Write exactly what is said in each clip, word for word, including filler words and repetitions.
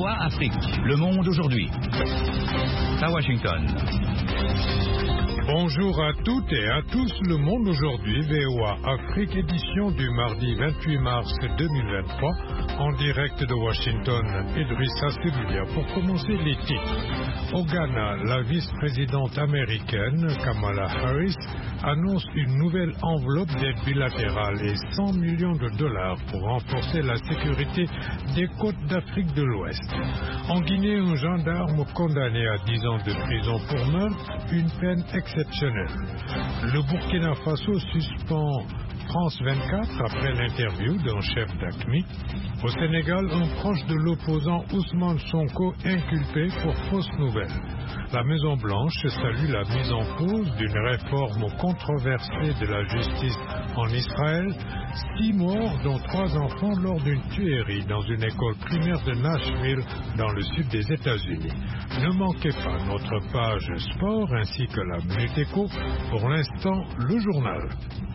V O A Afrique, le monde aujourd'hui. À Washington. Bonjour à toutes et à tous, le monde aujourd'hui, V O A Afrique, édition du mardi vingt-huit mars deux mille vingt-trois, en direct de Washington. Idrissa Seloulia pour commencer les titres. Au Ghana, la vice-présidente américaine Kamala Harris annonce une nouvelle enveloppe d'aide bilatérale et cent millions de dollars pour renforcer la sécurité des côtes d'Afrique de l'Ouest. En Guinée, un gendarme condamné à dix ans de prison pour meurtre, une peine exceptionnelle. Le Burkina Faso suspend France vingt-quatre après l'interview d'un chef d'A Q M I. Au Sénégal, un proche de l'opposant Ousmane Sonko inculpé pour fausses nouvelles. La Maison-Blanche salue la mise en cause d'une réforme controversée de la justice en Israël. Six morts, dont trois enfants, lors d'une tuerie dans une école primaire de Nashville, dans le sud des États-Unis. Ne manquez pas notre page sport ainsi que la Minute Éco. Pour l'instant, le journal.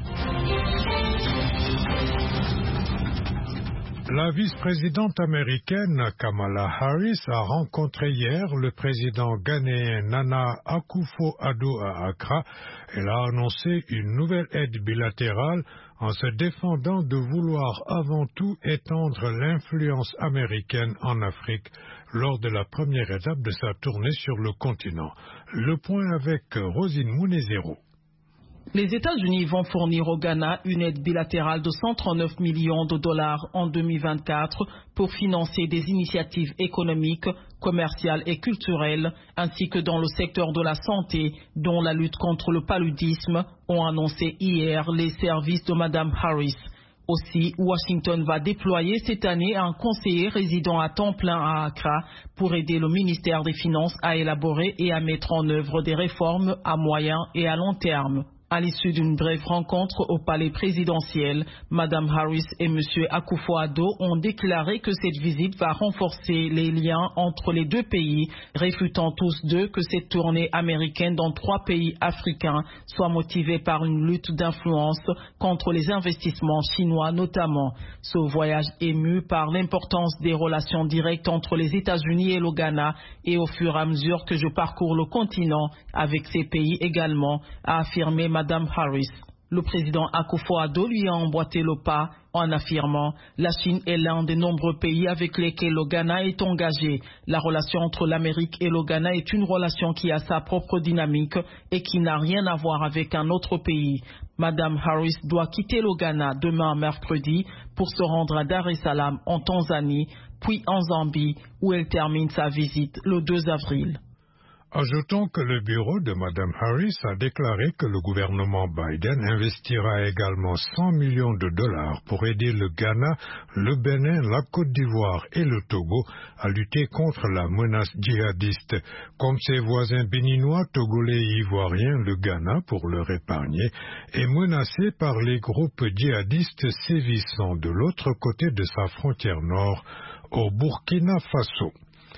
La vice-présidente américaine Kamala Harris a rencontré hier le président ghanéen Nana Akufo-Addo à Accra. Elle a annoncé une nouvelle aide bilatérale en se défendant de vouloir avant tout étendre l'influence américaine en Afrique lors de la première étape de sa tournée sur le continent. Le point avec Rosine Mounezero. Les États-Unis vont fournir au Ghana une aide bilatérale de cent trente-neuf millions de dollars en deux mille vingt-quatre pour financer des initiatives économiques, commerciales et culturelles, ainsi que dans le secteur de la santé, dont la lutte contre le paludisme, ont annoncé hier les services de Mme Harris. Aussi, Washington va déployer cette année un conseiller résident à temps plein à Accra pour aider le ministère des Finances à élaborer et à mettre en œuvre des réformes à moyen et à long terme. À l'issue d'une brève rencontre au palais présidentiel, Mme Harris et M. Akufo-Addo ont déclaré que cette visite va renforcer les liens entre les deux pays, réfutant tous deux que cette tournée américaine dans trois pays africains soit motivée par une lutte d'influence contre les investissements chinois notamment. Ce voyage ému par l'importance des relations directes entre les États-Unis et le Ghana et au fur et à mesure que je parcours le continent avec ces pays également, a affirmé Mme Harris. Le président Akufo-Addo lui a emboîté le pas en affirmant « La Chine est l'un des nombreux pays avec lesquels le Ghana est engagé. La relation entre l'Amérique et le Ghana est une relation qui a sa propre dynamique et qui n'a rien à voir avec un autre pays. Mme Harris doit quitter le Ghana demain mercredi pour se rendre à Dar es Salaam en Tanzanie, puis en Zambie où elle termine sa visite le deux avril. » Ajoutons que le bureau de Mme Harris a déclaré que le gouvernement Biden investira également cent millions de dollars pour aider le Ghana, le Bénin, la Côte d'Ivoire et le Togo à lutter contre la menace djihadiste. Comme ses voisins béninois, togolais et ivoiriens, le Ghana, pour leur épargner, est menacé par les groupes djihadistes sévissant de l'autre côté de sa frontière nord, au Burkina Faso.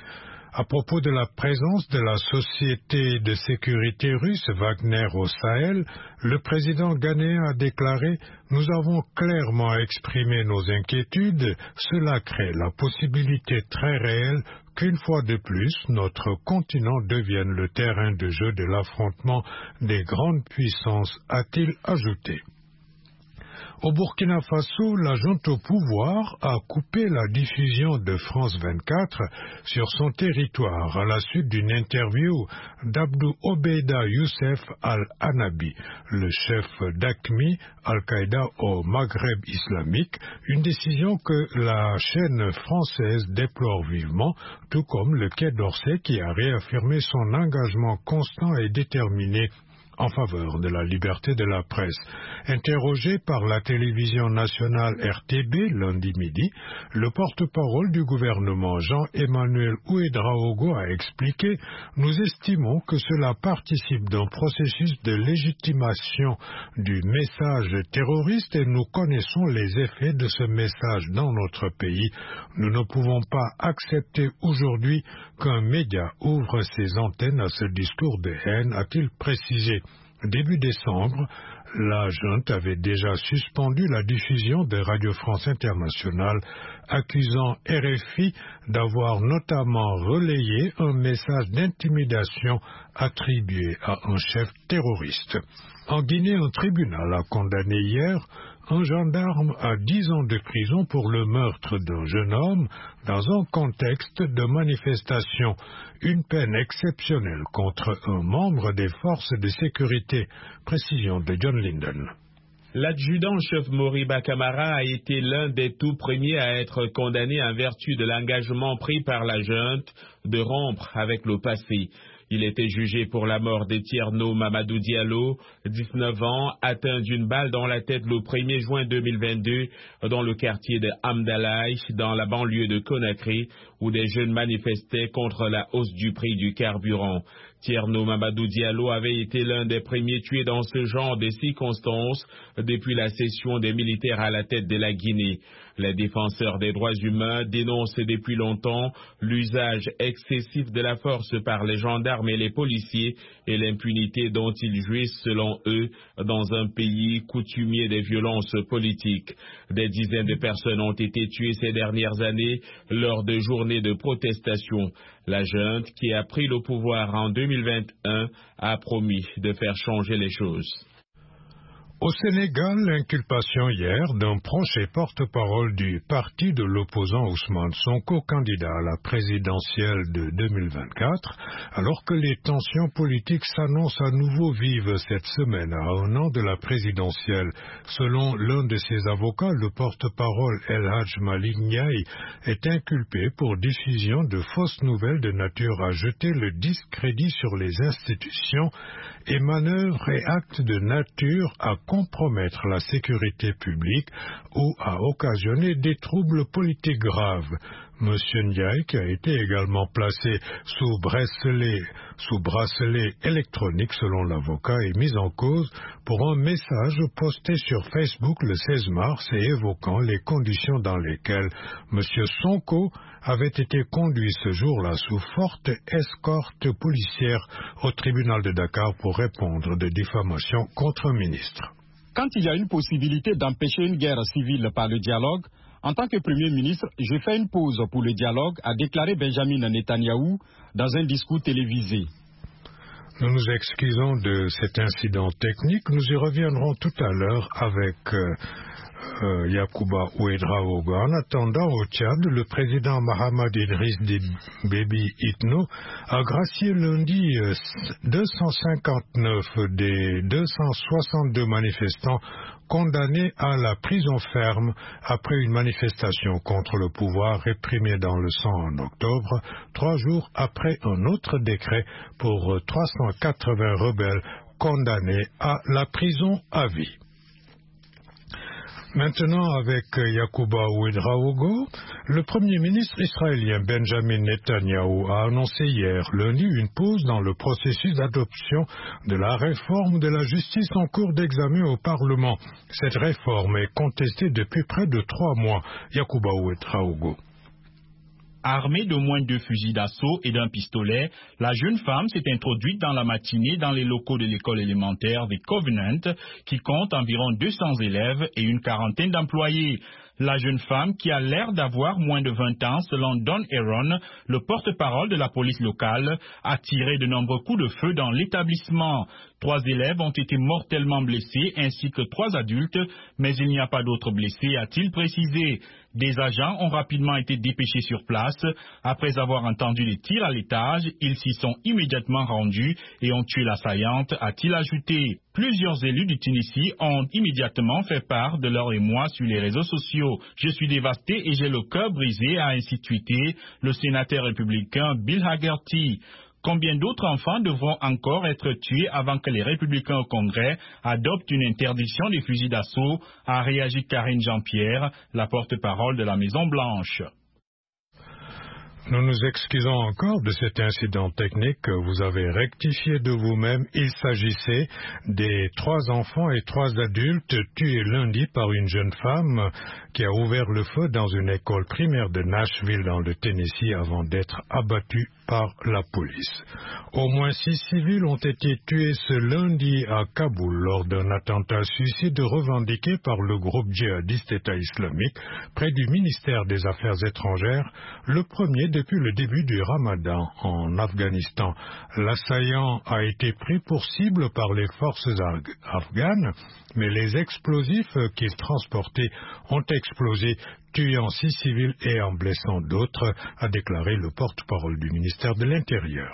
À propos de la présence de la société de sécurité russe Wagner au Sahel, le président ghanéen a déclaré « Nous avons clairement exprimé nos inquiétudes. Cela crée la possibilité très réelle qu'une fois de plus, notre continent devienne le terrain de jeu de l'affrontement des grandes puissances », a-t-il ajouté. Au Burkina Faso, la junte au pouvoir a coupé la diffusion de France vingt-quatre sur son territoire à la suite d'une interview d'Abdou Obeida Youssef Al-Hanabi, le chef d'A Q M I, Al-Qaïda au Maghreb islamique, une décision que la chaîne française déplore vivement, tout comme le Quai d'Orsay qui a réaffirmé son engagement constant et déterminé en faveur de la liberté de la presse. Interrogé par la télévision nationale R T B lundi midi, le porte-parole du gouvernement Jean-Emmanuel Ouédraogo a expliqué « Nous estimons que cela participe d'un processus de légitimation du message terroriste et nous connaissons les effets de ce message dans notre pays. Nous ne pouvons pas accepter aujourd'hui qu'un média ouvre ses antennes à ce discours de haine », a-t-il précisé. Début décembre, La junte avait déjà suspendu la diffusion de Radio France Internationale, accusant R F I d'avoir notamment relayé un message d'intimidation attribué à un chef terroriste. En Guinée, un tribunal a condamné hier un gendarme à dix ans de prison pour le meurtre d'un jeune homme dans un contexte de manifestation, une peine exceptionnelle contre un membre des forces de sécurité. Précision de John Linden. L'adjudant-chef Moriba Camara a été l'un des tout premiers à être condamné en vertu de l'engagement pris par la junte de rompre avec le passé. Il était jugé pour la mort de Tierno Mamadou Diallo, dix-neuf ans, atteint d'une balle dans la tête le premier juin deux mille vingt-deux dans le quartier de Amdalaï, dans la banlieue de Conakry, où des jeunes manifestaient contre la hausse du prix du carburant. Tierno Mamadou Diallo avait été l'un des premiers tués dans ce genre de circonstances depuis la cession des militaires à la tête de la Guinée. Les défenseurs des droits humains dénoncent depuis longtemps l'usage excessif de la force par les gendarmes et les policiers et l'impunité dont ils jouissent selon eux dans un pays coutumier des violences politiques. Des dizaines de personnes ont été tuées ces dernières années lors de journées de protestation. La junte, qui a pris le pouvoir en deux mille vingt et un, a promis de faire changer les choses. Au Sénégal, l'inculpation hier d'un proche et porte-parole du parti de l'opposant Ousmane Sonko, candidat à la présidentielle de deux mille vingt-quatre, alors que les tensions politiques s'annoncent à nouveau vives cette semaine à un an de la présidentielle. Selon l'un de ses avocats, le porte-parole El Hadj Malick Ndiaye est inculpé pour diffusion de fausses nouvelles de nature à jeter le discrédit sur les institutions et manœuvres et actes de nature à compromettre la sécurité publique ou à occasionner des troubles politiques graves. Monsieur Ndiaye, qui a été également placé sous bracelet, sous bracelet électronique selon l'avocat, est mis en cause pour un message posté sur Facebook le seize mars et évoquant les conditions dans lesquelles Monsieur Sonko avait été conduit ce jour-là sous forte escorte policière au tribunal de Dakar pour répondre de diffamation contre un ministre. Quand il y a une possibilité d'empêcher une guerre civile par le dialogue, en tant que Premier ministre, je fais une pause pour le dialogue, a déclaré Benjamin Netanyahou dans un discours télévisé. Nous nous excusons de cet incident technique. Nous y reviendrons tout à l'heure avec euh, euh, Yacouba Ouedraogo. En attendant, au Tchad, le président Mahamad Idriss Déby Itno a gracié lundi euh, deux cent cinquante-neuf des deux cent soixante-deux manifestants condamnés à la prison ferme après une manifestation contre le pouvoir réprimée dans le sang en octobre, trois jours après un autre décret pour trois cent quatre-vingts rebelles condamnés à la prison à vie. Maintenant, avec Yacouba Ouedraogo, le Premier ministre israélien Benjamin Netanyahou a annoncé hier lundi une pause dans le processus d'adoption de la réforme de la justice en cours d'examen au Parlement. Cette réforme est contestée depuis près de trois mois. Yacouba Ouedraogo. Armée de moins de deux fusils d'assaut et d'un pistolet, la jeune femme s'est introduite dans la matinée dans les locaux de l'école élémentaire des Covenant, qui compte environ deux cents élèves et une quarantaine d'employés. La jeune femme, qui a l'air d'avoir moins de vingt ans, selon Don Aaron, le porte-parole de la police locale, a tiré de nombreux coups de feu dans l'établissement. Trois élèves ont été mortellement blessés, ainsi que trois adultes, mais il n'y a pas d'autres blessés, a-t-il précisé. Des agents ont rapidement été dépêchés sur place. Après avoir entendu les tirs à l'étage, ils s'y sont immédiatement rendus et ont tué l'assaillante, a-t-il ajouté. Plusieurs élus du Tunisie ont immédiatement fait part de leur émoi sur les réseaux sociaux. Je suis dévasté et j'ai le cœur brisé, a ainsi tweeté le sénateur républicain Bill Hagerty. Combien d'autres enfants devront encore être tués avant que les républicains au Congrès adoptent une interdiction des fusils d'assaut, a réagi Karine Jean-Pierre, la porte-parole de la Maison-Blanche. Nous nous excusons encore de cet incident technique que vous avez rectifié de vous-même. Il s'agissait des trois enfants et trois adultes tués lundi par une jeune femme qui a ouvert le feu dans une école primaire de Nashville dans le Tennessee avant d'être abattue par la police. Au moins six civils ont été tués ce lundi à Kaboul lors d'un attentat suicide revendiqué par le groupe djihadiste État islamique près du ministère des Affaires étrangères, le premier depuis le début du Ramadan en Afghanistan. L'assaillant a été pris pour cible par les forces afghanes, mais les explosifs qu'il transportait ont explosé, tuant six civils et en blessant d'autres, a déclaré le porte-parole du ministère de l'Intérieur.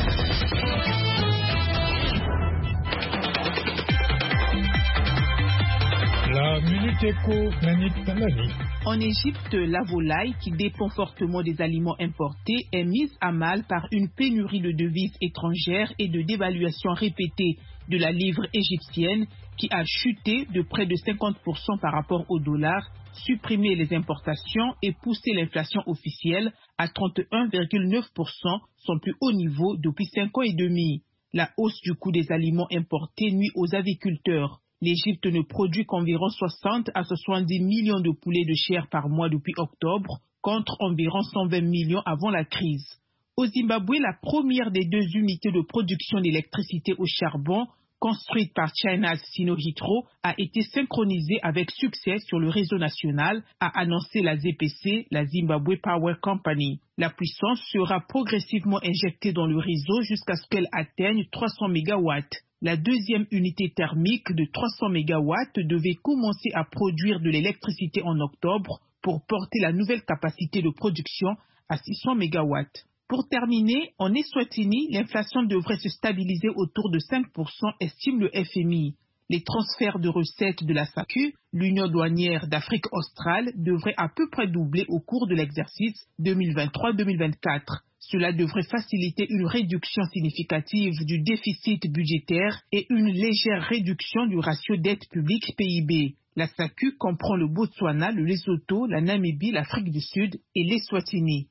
La Minute Éco, Nanit Talani. En Égypte, la volaille, qui dépend fortement des aliments importés, est mise à mal par une pénurie de devises étrangères et de dévaluation répétée de la livre égyptienne, qui a chuté de près de cinquante pour cent par rapport au dollar, supprimé les importations et poussé l'inflation officielle à trente et un virgule neuf pour cent, son plus haut niveau depuis cinq ans et demi. La hausse du coût des aliments importés nuit aux agriculteurs. L'Égypte ne produit qu'environ soixante à soixante-dix millions de poulets de chair par mois depuis octobre, contre environ cent vingt millions avant la crise. Au Zimbabwe, la première des deux unités de production d'électricité au charbon, construite par China's Sinohydro, a été synchronisée avec succès sur le réseau national, a annoncé la Z P C, la Zimbabwe Power Company. La puissance sera progressivement injectée dans le réseau jusqu'à ce qu'elle atteigne trois cents mégawatts. La deuxième unité thermique de trois cents mégawatts devait commencer à produire de l'électricité en octobre pour porter la nouvelle capacité de production à six cents mégawatts. Pour terminer, en Eswatini, l'inflation devrait se stabiliser autour de cinq pour cent, estime le F M I. Les transferts de recettes de la S A C U, l'Union douanière d'Afrique australe, devraient à peu près doubler au cours de l'exercice deux mille vingt-trois deux mille vingt-quatre. Cela devrait faciliter une réduction significative du déficit budgétaire et une légère réduction du ratio dette publique P I B. La S A C U comprend le Botswana, le Lesotho, la Namibie, l'Afrique du Sud et l'Eswatini.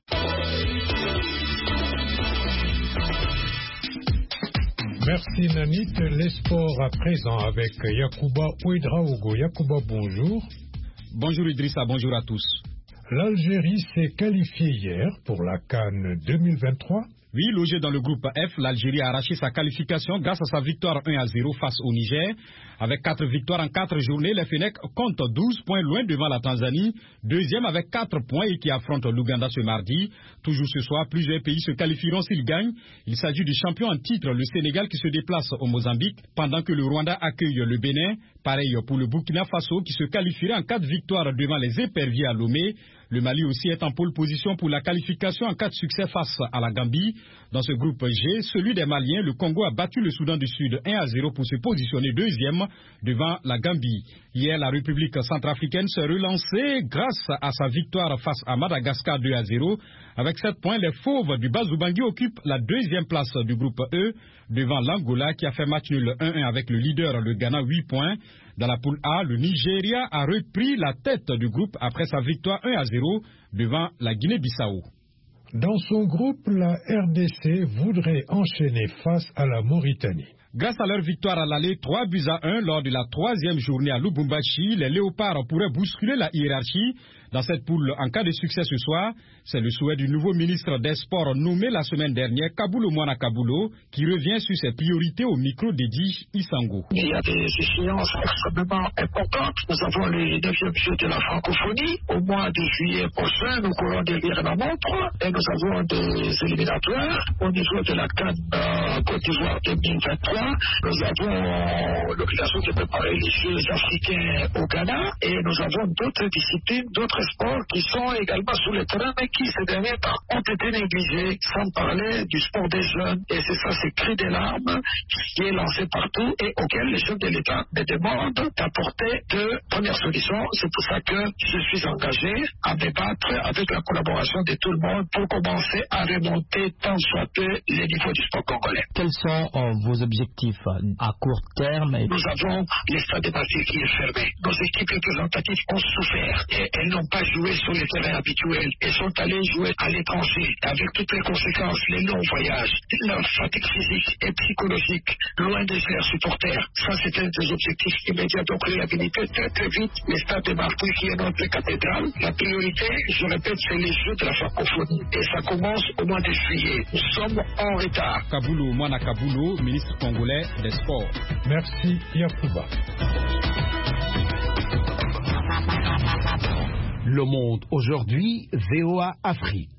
Merci Nanit. Les sports à présent avec Yacouba Ouedraogo. Yacouba, bonjour. Bonjour Idrissa, bonjour à tous. L'Algérie s'est qualifiée hier pour la CAN deux mille vingt-trois. Oui, logé dans le groupe F, l'Algérie a arraché sa qualification grâce à sa victoire un à zéro face au Niger. Avec quatre victoires en quatre journées, les Fennecs comptent douze points loin devant la Tanzanie, deuxième avec quatre points et qui affronte l'Ouganda ce mardi. Toujours ce soir, plusieurs pays se qualifieront s'ils gagnent. Il s'agit du champion en titre, le Sénégal, qui se déplace au Mozambique, pendant que le Rwanda accueille le Bénin. Pareil pour le Burkina Faso, qui se qualifierait en cas de victoire devant les éperviers à Lomé. Le Mali aussi est en pole position pour la qualification en cas de succès face à la Gambie. Dans ce groupe G, celui des Maliens, le Congo a battu le Soudan du Sud un à zéro pour se positionner deuxième devant la Gambie. Hier, la République centrafricaine s'est relancée grâce à sa victoire face à Madagascar deux à zéro. Avec sept points, les Fauves du Bas-Ubangui occupent la deuxième place du groupe E devant l'Angola qui a fait match nul un un avec le leader, le Ghana, huit points. Dans la poule A, le Nigeria a repris la tête du groupe après sa victoire un à zéro devant la Guinée-Bissau. Dans son groupe, la R D C voudrait enchaîner face à la Mauritanie. Grâce à leur victoire à l'aller trois buts à un lors de la troisième journée à Lubumbashi, les Léopards pourraient bousculer la hiérarchie. Dans cette poule, en cas de succès ce soir, c'est le souhait du nouveau ministre des Sports nommé la semaine dernière, Kabulo Mwana Kabulo, qui revient sur ses priorités au micro d'Edi Isango. Il y a des échéances extrêmement importantes. Nous avons les neuvième Jeux de la francophonie. Au mois de juillet prochain, nous courons derrière la montre et nous avons des éliminatoires au niveau de la CAN euh, Côte d'Ivoire deux mille vingt-trois. Nous avons l'obligation de préparer les Jeux africains au Ghana et nous avons d'autres disciplines, d'autres sports qui sont également sur le terrain mais qui ces derniers temps ont été négligés, sans parler du sport des jeunes. Et c'est ça, ce cri des larmes qui est lancé partout et auquel les chefs de l'État me demandent d'apporter de premières solutions. C'est pour ça que je suis engagé à débattre avec la collaboration de tout le monde pour commencer à remonter tant soit peu les niveaux du sport congolais. Quels sont euh, vos objectifs objectifs à court terme. Nous avons le stade de Marseille qui est fermé. Nos équipes représentatives ont souffert et elles n'ont pas joué sur les terrains habituels. Elles sont allées jouer à l'étranger avec toutes les conséquences, les longs voyages, leur fatigue physique et psychologique, loin de leurs supporters. Ça, c'est un des objectifs immédiats. Donc, réhabiliter très très vite le stade de Marseille qui est notre cathédrale. La priorité, je répète, c'est les Jeux de la francophonie. Et ça commence au mois de juillet. Nous sommes en retard. Kaboulou Mwana Kaboulou, ministre congolais des Sports. Merci, Yacouba. Le Monde aujourd'hui, V O A Afrique.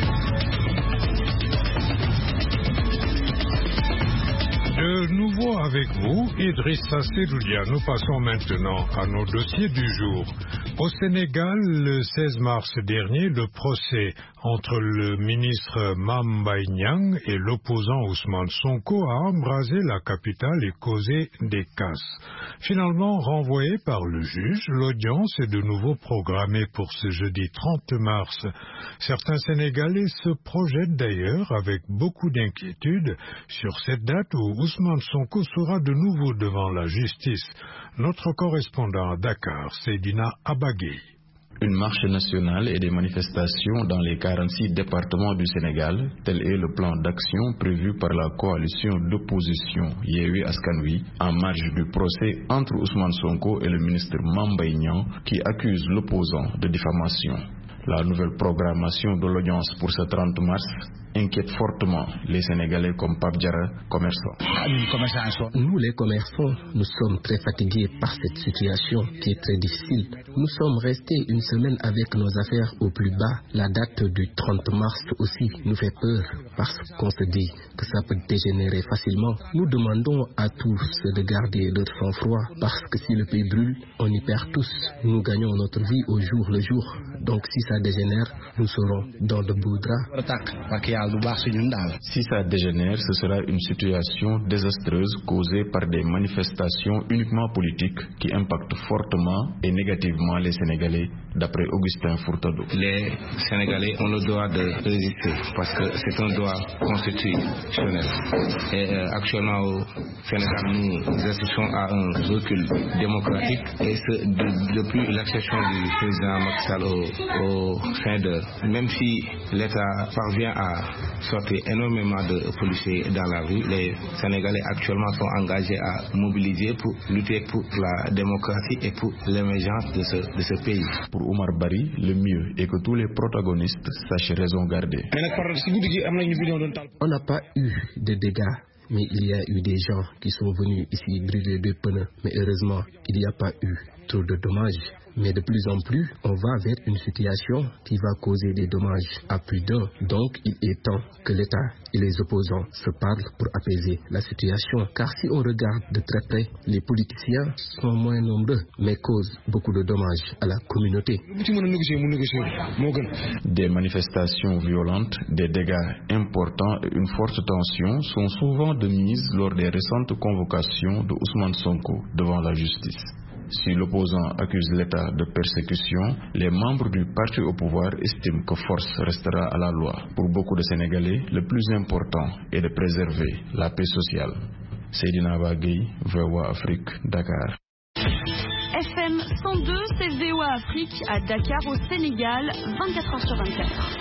De nouveau avec vous, Idrissa Seloudia. Nous passons maintenant à nos dossiers du jour. Au Sénégal, le seize mars dernier, le procès entre le ministre Mame Mbaye Niang et l'opposant Ousmane Sonko a embrasé la capitale et causé des casses. Finalement renvoyé par le juge, l'audience est de nouveau programmée pour ce jeudi trente mars. Certains Sénégalais se projettent d'ailleurs avec beaucoup d'inquiétude sur cette date où Ousmane Sonko sera de nouveau devant la justice. Notre correspondant à Dakar, Seydina Abagay. Une marche nationale et des manifestations dans les quarante-six départements du Sénégal, tel est le plan d'action prévu par la coalition d'opposition Yewwi Askan Wi en marge du procès entre Ousmane Sonko et le ministre Mame Mbaye Niang qui accuse l'opposant de diffamation. La nouvelle programmation de l'audience pour ce trente mars inquiète fortement les Sénégalais comme Pape Diarra, commerçants. Nous les commerçants, nous sommes très fatigués par cette situation qui est très difficile. Nous sommes restés une semaine avec nos affaires au plus bas. La date du trente mars aussi nous fait peur parce qu'on se dit que ça peut dégénérer facilement. Nous demandons à tous de garder leur sang-froid parce que si le pays brûle, on y perd tous. Nous gagnons notre vie au jour le jour. Donc si ça dégénère, nous serons dans de beaux draps. Si ça dégénère, ce sera une situation désastreuse causée par des manifestations uniquement politiques qui impactent fortement et négativement les Sénégalais, d'après Augustin Furtado. Les Sénégalais ont le droit de résister parce que c'est un droit constitutionnel. Et euh, actuellement au Sénégal, nous assistons à un recul démocratique et ce, de, depuis l'accession du président Macky Sall au, au sein de... Même si l'État parvient à sortir énormément de policiers dans la rue, les Sénégalais actuellement sont engagés à mobiliser pour lutter pour la démocratie et pour l'émergence de ce, de ce pays. Pour Omar Bari, le mieux est que tous les protagonistes sachent raison garder. On n'a pas eu de dégâts, mais il y a eu des gens qui sont venus ici brûler deux pneus. Mais heureusement, il n'y a pas eu trop de dommages. Mais de plus en plus, on va vers une situation qui va causer des dommages à plus d'un. Donc, il est temps que l'État et les opposants se parlent pour apaiser la situation. Car si on regarde de très près, les politiciens sont moins nombreux, mais causent beaucoup de dommages à la communauté. Des manifestations violentes, des dégâts importants et une forte tension sont souvent de mise lors des récentes convocations de Ousmane Sonko devant la justice. Si l'opposant accuse l'État de persécution, les membres du parti au pouvoir estiment que force restera à la loi. Pour beaucoup de Sénégalais, le plus important est de préserver la paix sociale. Seydina Bagay, V O A Afrique, Dakar. F M cent deux, c'est V O A Afrique à Dakar au Sénégal, vingt-quatre heures sur vingt-quatre.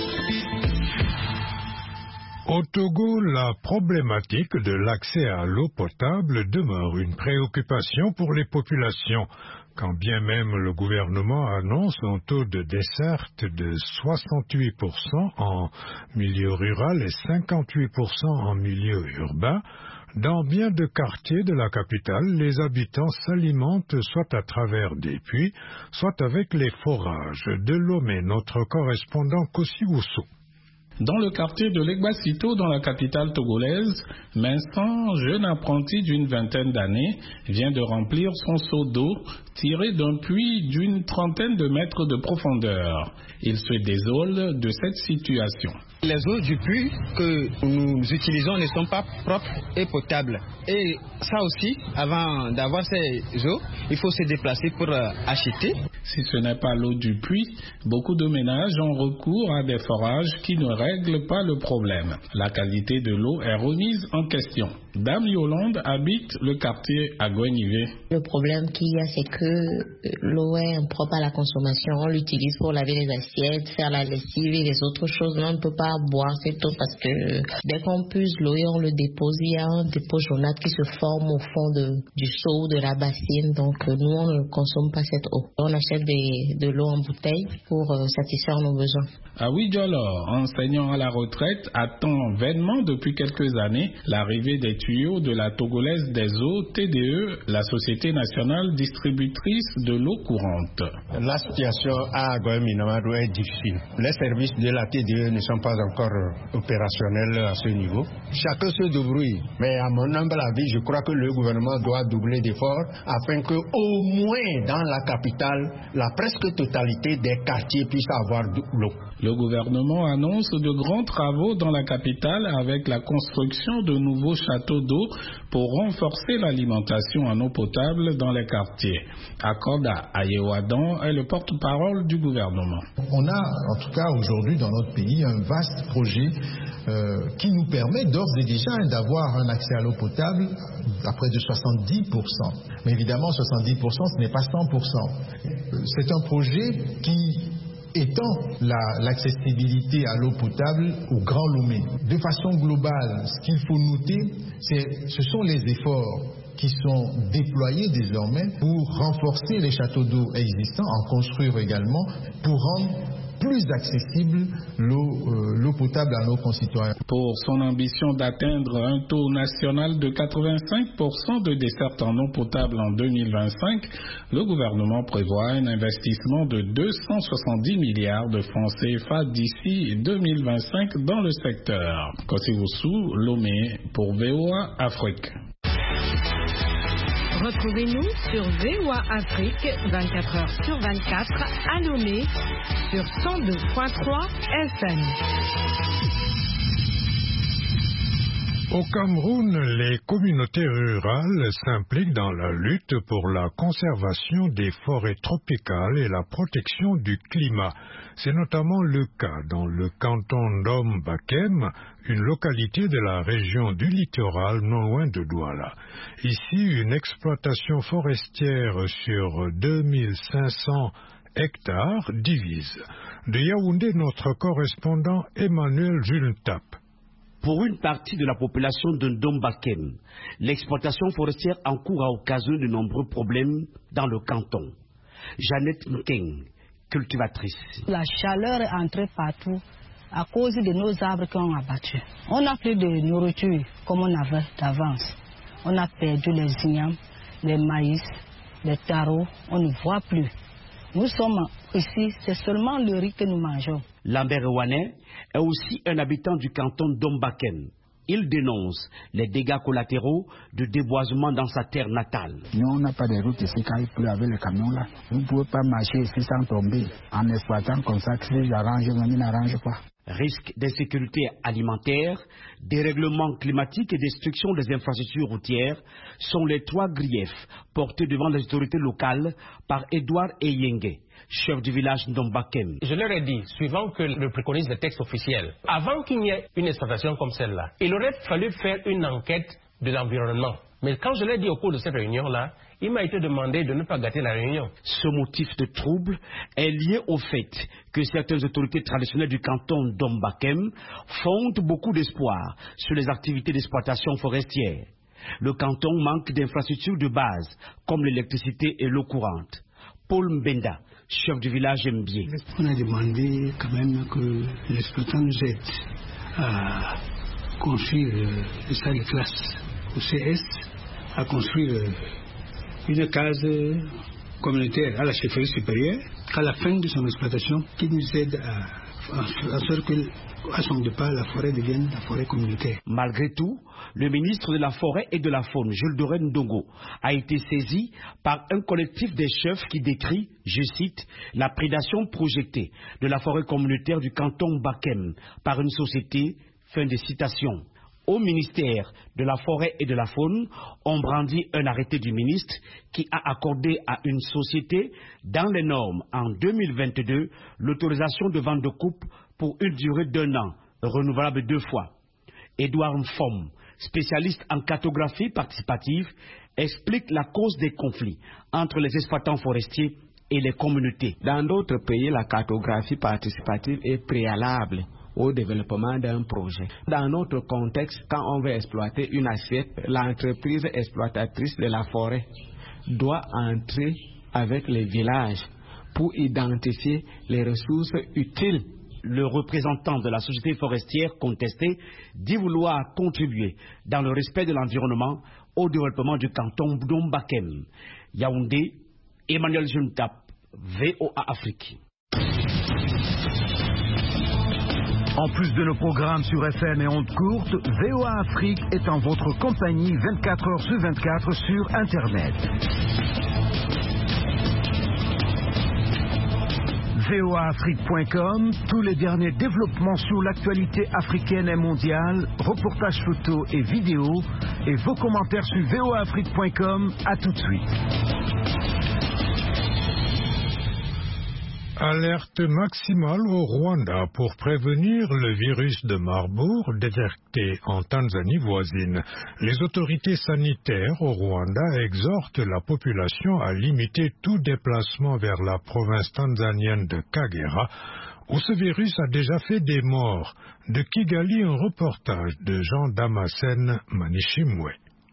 Au Togo, la problématique de l'accès à l'eau potable demeure une préoccupation pour les populations, quand bien même le gouvernement annonce un taux de desserte de soixante-huit pour cent en milieu rural et cinquante-huit pour cent en milieu urbain. Dans bien de quartiers de la capitale, les habitants s'alimentent soit à travers des puits, soit avec les forages. De Lomé, notre correspondant Kossi Oussou. Dans le quartier de Legbasito, dans la capitale togolaise, Vincent, jeune apprenti d'une vingtaine d'années, vient de remplir son seau d'eau, tiré d'un puits d'une trentaine de mètres de profondeur. Il se désole de cette situation. Les eaux du puits que nous utilisons ne sont pas propres et potables. Et ça aussi, avant d'avoir ces eaux, il faut se déplacer pour acheter. Si ce n'est pas l'eau du puits, beaucoup de ménages ont recours à des forages qui ne règlent pas le problème. La qualité de l'eau est remise en question. Dame Yolande habite le quartier à Gouenivé. Le problème qu'il y a, c'est que l'eau est impropre à la consommation. On l'utilise pour laver les assiettes, faire la lessive et les autres choses. Mais on ne peut pas boire cette eau parce que dès qu'on puise l'eau et on le dépose, il y a un dépôt jaunâtre qui se forme au fond de, du seau, de la bassine. Donc nous, on ne consomme pas cette eau. On achète des, de l'eau en bouteille pour euh, satisfaire nos besoins. À Ouidjolo, enseignant à la retraite, attend vainement depuis quelques années l'arrivée des tuyaux de la Togolaise des eaux, T D E, la Société nationale distributrice de l'eau courante. La situation à Goemie-Namado est difficile. Les services de la T D E ne sont pas encore opérationnels à ce niveau. Chacun se débrouille, mais à mon humble avis, je crois que le gouvernement doit doubler d'efforts afin que, au moins dans la capitale, la presque totalité des quartiers puissent avoir de l'eau. Le gouvernement annonce de grands travaux dans la capitale avec la construction de nouveaux châteaux d'eau pour renforcer l'alimentation en eau potable dans les quartiers. Akoda Ayewadan est le porte-parole du gouvernement. On a en tout cas aujourd'hui dans notre pays un vaste projet euh, qui nous permet d'ores et déjà d'avoir un accès à l'eau potable à près de soixante-dix pour cent. Mais évidemment soixante-dix pour cent ce n'est pas cent pour cent. C'est un projet qui étend l'accessibilité la, à l'eau potable au Grand Lomé. De façon globale, ce qu'il faut noter, c'est, ce sont les efforts qui sont déployés désormais pour renforcer les châteaux d'eau existants, en construire également, pour rendre plus accessible l'eau euh, l'eau potable à nos concitoyens. Pour son ambition d'atteindre un taux national de quatre-vingt-cinq pour cent de desserte en eau potable en deux mille vingt-cinq, le gouvernement prévoit un investissement de deux cent soixante-dix milliards de francs C F A d'ici deux mille vingt-cinq dans le secteur. Kossivoussou, Lomé, pour V O A Afrique. Retrouvez-nous sur V O A Afrique vingt-quatre heures sur vingt-quatre à Lomé sur cent deux virgule trois F M. Au Cameroun, les communautés rurales s'impliquent dans la lutte pour la conservation des forêts tropicales et la protection du climat. C'est notamment le cas dans le canton d'Om-Bakem, une localité de la région du littoral non loin de Douala. Ici, une exploitation forestière sur deux mille cinq cents hectares divise. De Yaoundé, notre correspondant Emmanuel Jules-Tap. Pour une partie de la population de Ndom-Bakem, l'exploitation forestière en cours a occasionné de nombreux problèmes dans le canton. Jeannette Nkeng, cultivatrice. La chaleur est entrée partout à cause de nos arbres qu'on a abattus. On n'a plus de nourriture comme on avait d'avance. On a perdu les ignames, les maïs, les tarots, on ne voit plus. Nous sommes ici, c'est seulement le riz que nous mangeons. Lambert Ewanet est aussi un habitant du canton d'Om-Bakem. Il dénonce les dégâts collatéraux de déboisement dans sa terre natale. Nous, on n'a pas de route ici quand il pleut avec le camion là. Vous ne pouvez pas marcher ici sans tomber. En exploitant comme ça, si j'arrange, on n'arrange pas. Risque d'insécurité alimentaire, dérèglement climatique et destruction des infrastructures routières sont les trois griefs portés devant les autorités locales par Edouard Eyenge, chef du village d'Om-Bakem. Je leur ai dit, suivant que le préconise le texte officiel, avant qu'il n'y ait une exploitation comme celle-là, il aurait fallu faire une enquête de l'environnement. Mais quand je l'ai dit au cours de cette réunion-là, il m'a été demandé de ne pas gâter la réunion. Ce motif de trouble est lié au fait que certaines autorités traditionnelles du canton d'Om-Bakem fondent beaucoup d'espoir sur les activités d'exploitation forestière. Le canton manque d'infrastructures de base, comme l'électricité et l'eau courante. Paul Mbenda, chef du village Mbié. On a demandé quand même que l'exploitant nous aide à construire le salle de classe au C S, à construire une case communautaire à la chefferie supérieure à la fin de son exploitation qui nous aide à, à, à sorte que à son départ, la forêt devienne la forêt communautaire. Malgré tout, le ministre de la Forêt et de la Faune, Jules Doré Ndongo, a été saisi par un collectif des chefs qui décrit, je cite, la prédation projetée de la forêt communautaire du canton Bakem par une société, fin de citation. Au ministère de la Forêt et de la Faune, on brandit un arrêté du ministre qui a accordé à une société, dans les normes en deux mille vingt-deux, l'autorisation de vente de coupe pour une durée d'un an, renouvelable deux fois. Édouard Mfom, spécialiste en cartographie participative, explique la cause des conflits entre les exploitants forestiers et les communautés. Dans d'autres pays, la cartographie participative est préalable au développement d'un projet. Dans notre contexte, quand on veut exploiter une assiette, l'entreprise exploitatrice de la forêt doit entrer avec les villages pour identifier les ressources utiles. Le représentant de la société forestière contestée dit vouloir contribuer dans le respect de l'environnement au développement du canton d'Ombakem. Yaoundé, Emmanuel Juntap, V O A Afrique. En plus de nos programmes sur F M et ondes courtes, V O A Afrique est en votre compagnie vingt-quatre heures sur vingt-quatre sur Internet. V O A Afrique point com, tous les derniers développements sur l'actualité africaine et mondiale, reportages photos et vidéos, et vos commentaires sur V O A Afrique point com. À tout de suite. Alerte maximale au Rwanda pour prévenir le virus de Marburg détecté en Tanzanie voisine. Les autorités sanitaires au Rwanda exhortent la population à limiter tout déplacement vers la province tanzanienne de Kagera, où ce virus a déjà fait des morts. De Kigali, un reportage de Jean Damascène Manishimwe.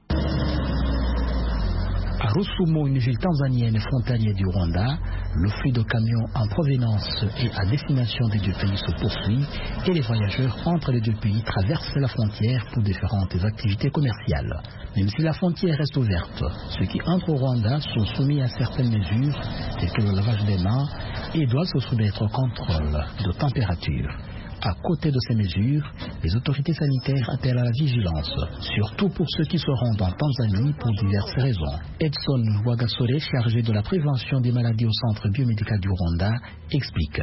À Rusumo, une ville tanzanienne frontalière du Rwanda, le flux de camions en provenance et à destination des deux pays se poursuit et les voyageurs entre les deux pays traversent la frontière pour différentes activités commerciales. Même si la frontière reste ouverte, ceux qui entrent au Rwanda sont soumis à certaines mesures telles que le lavage des mains et doivent se soumettre au contrôle de température. À côté de ces mesures, les autorités sanitaires appellent à la vigilance, surtout pour ceux qui se rendent en Tanzanie pour diverses raisons. Edson Wagasore, chargé de la prévention des maladies au centre biomédical du Rwanda, explique.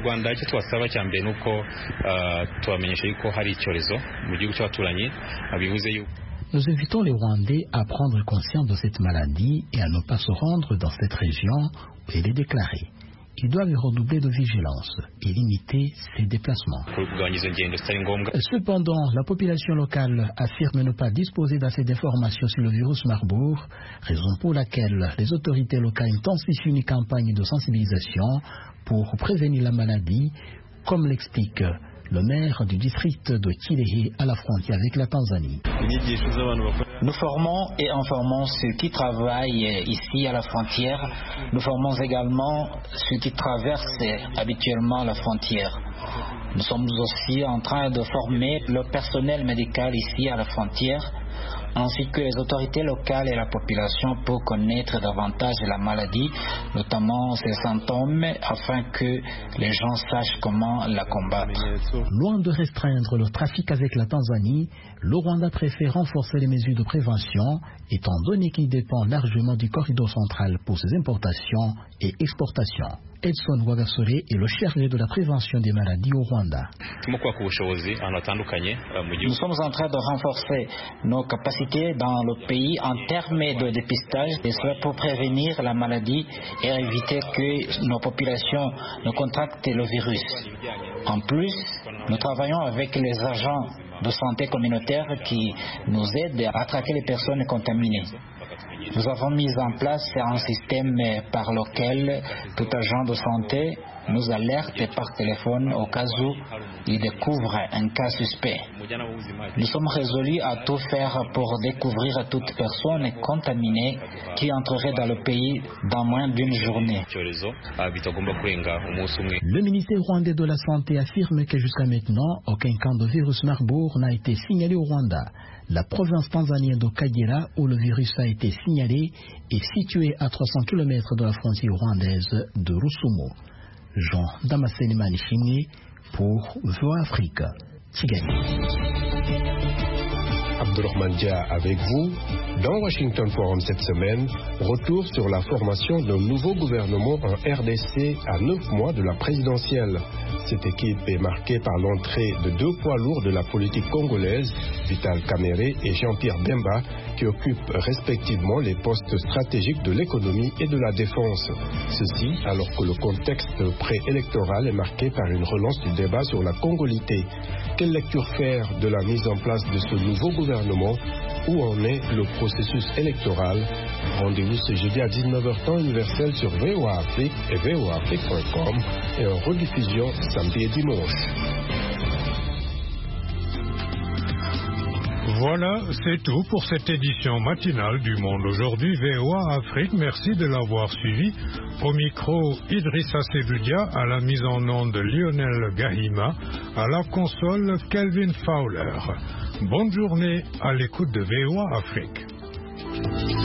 Nous invitons les Rwandais à prendre conscience de cette maladie et à ne pas se rendre dans cette région où elle est déclarée. Ils doivent redoubler de vigilance et limiter ces déplacements. Cependant, la population locale affirme ne pas disposer d'assez d'informations sur le virus Marburg, raison pour laquelle les autorités locales intensifient une campagne de sensibilisation pour prévenir la maladie, comme l'explique le maire du district de Kirehe à la frontière avec la Tanzanie. Nous formons et informons ceux qui travaillent ici à la frontière. Nous formons également ceux qui traversent habituellement la frontière. Nous sommes aussi en train de former le personnel médical ici à la frontière, ainsi que les autorités locales et la population pour connaître davantage la maladie, notamment ses symptômes, afin que les gens sachent comment la combattre. Loin de restreindre le trafic avec la Tanzanie, le Rwanda préfère renforcer les mesures de prévention, étant donné qu'il dépend largement du corridor central pour ses importations et exportations. Edson Wagasore est le chargé de la prévention des maladies au Rwanda. Nous sommes en train de renforcer nos capacités dans le pays en termes de dépistage, et cela pour prévenir la maladie et éviter que nos populations ne contractent le virus. En plus, nous travaillons avec les agents de santé communautaire qui nous aident à traquer les personnes contaminées. Nous avons mis en place un système par lequel tout agent de santé nous alerte par téléphone au cas où il découvre un cas suspect. Nous sommes résolus à tout faire pour découvrir toute personne contaminée qui entrerait dans le pays dans moins d'une journée. Le ministère rwandais de la Santé affirme que jusqu'à maintenant, aucun cas de virus Marburg n'a été signalé au Rwanda. La province tanzanienne de Kagera, où le virus a été signalé signalé est situé à trois cents kilomètres de la frontière rwandaise de Rusumo. Jean Damascene Manishimwe pour V O A Afrique. Kigali. Abdourahmane Dia avec vous. Dans Washington Forum cette semaine, retour sur la formation d'un nouveau gouvernement en R D C à neuf mois de la présidentielle. Cette équipe est marquée par l'entrée de deux poids lourds de la politique congolaise, Vital Kamerhe et Jean-Pierre Bemba, qui occupent respectivement les postes stratégiques de l'économie et de la défense. Ceci alors que le contexte préélectoral est marqué par une relance du débat sur la congolité. Quelle lecture faire de la mise en place de ce nouveau gouvernement? Où en est le processus électoral? Rendez-vous ce jeudi à dix-neuf heures temps universel sur V O A Afrique et V O A Afrique point com et en rediffusion samedi et dimanche. Voilà, c'est tout pour cette édition matinale du Monde aujourd'hui V O A Afrique. Merci de l'avoir suivi. Au micro, Idrissa Seloudia, à la mise en onde Lionel Gahima, à la console Kelvin Fowler. Bonne journée à l'écoute de V O A Afrique.